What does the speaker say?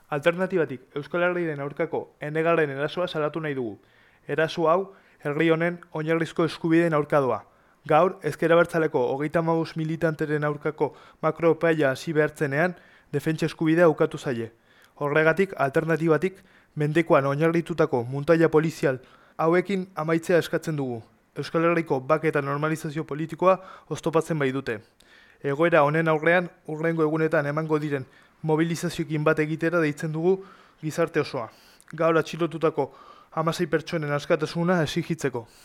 Alternatibatik Euskal Herriaren aurkako enegaren erasoa salatu nahi dugu. Eraso hau, herri honen oinarrizko eskubideen aurka doa. Gaur, ezker abertzaleko 35 militanteren aurkako makroepaia hasi behartzenean, defentsa eskubidea ukatu zaie. Horregatik, alternatibatik, mendekoan oinarritutako muntaia polizial hauekin amaitzea eskatzen dugu. Euskal Herriko bake eta normalizazio politikoa oztopatzen bai dute. Egoera honen aurrean, hurrengo egunetan emango diren mobilizazioekin bat egitera deitzen dugu gizarte osoa. Gaur atxilotutako 16 pertsonen askatasuna exigitzeko.